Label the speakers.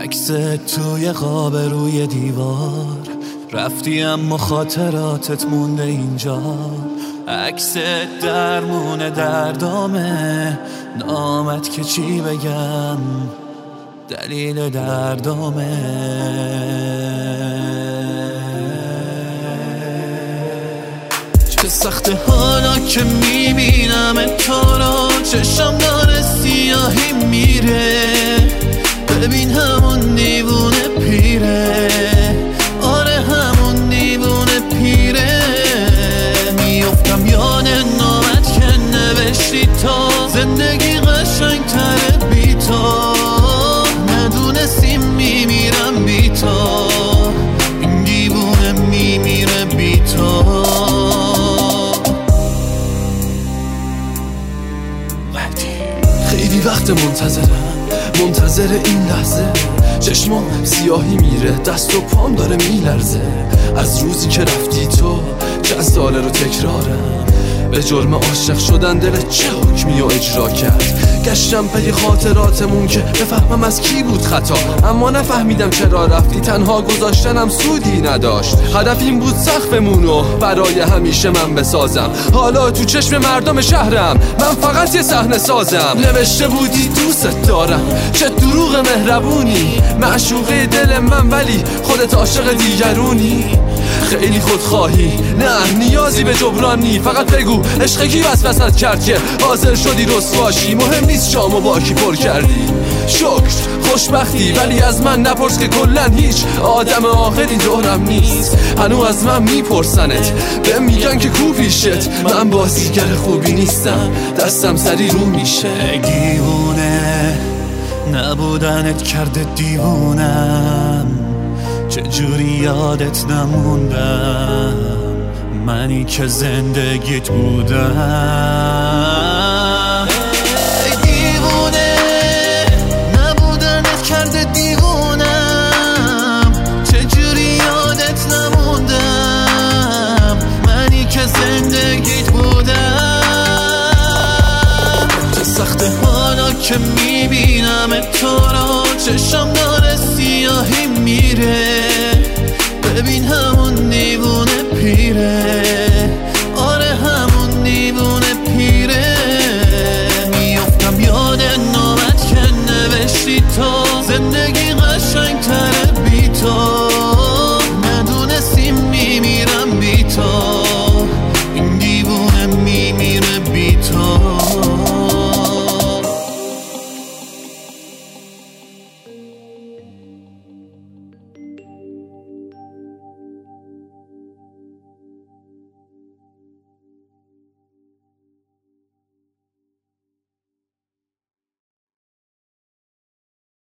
Speaker 1: عکست توی قاب روی دیوار، رفتی اما خاطراتت مونده اینجا. عکست درمون دردامه، نامت که چی بگم دلیل دردامه. چه سخته حالا که میبینم تو رو، چشم داره سیاهی میره. ببین همون دیوونه پیره، آره همون دیوونه پیره. میافتم یاد نامت که نوشتی تو، زندگی قشنگ تره بی تو. ندونستیم میمیرم بی تو، این دیوونه میمیره بی تو. خیلی وقت منتظر این لحظه، چشمام سیاهی میره، دست و پام داره میلرزه. از روزی که رفتی تو چند ساله رو تکرارم، به جرم عاشق شدن دل چه حکمی رو اجرا کرد. گشتم پی خاطراتمون که بفهمم از کی بود خطا، اما نفهمیدم چرا رفتی، تنها گذاشتنم سودی نداشت. هدف این بود سقفمونو برای همیشه من بسازم. حالا تو چشم مردم شهرم من فقط یه صحنه سازم. نوشته بودی دوست دارم، چه دروغ مهربونی، معشوقه دل من ولی خودت عاشق دیگرونی. خیلی خودخواهی، نه نیازی به جبرانی، فقط بگو عشق کی وسوسه‌ت کرد که حاضر شدی رسواشی. مهم نیست شامو با کی پر کردی، شکر خوشبختی، ولی از من نپرس که کلن هیچ آدم عاقلی دورم نیست. هنو از من میپرسنت، بهم میگن که کو پیشت، من بازیگر خوبی نیستم، دستم سری رو میشه. دیوونه نبودنت کرده دیوونم، چجوری یادت نموندم، منی که زندگیت بودم. ای دیوونه نبودنت کرده دیوونم، چجوری یادت نموندم، منی که زندگیت بودم. چه سخته حالا که میبینم تو رو، چشم داره سیاهی میره. ببین همون دیوونه پیره، آره همون دیوونه پیره. میافتم یاد نامت که نوشتی تو، زندگی قشنگ تر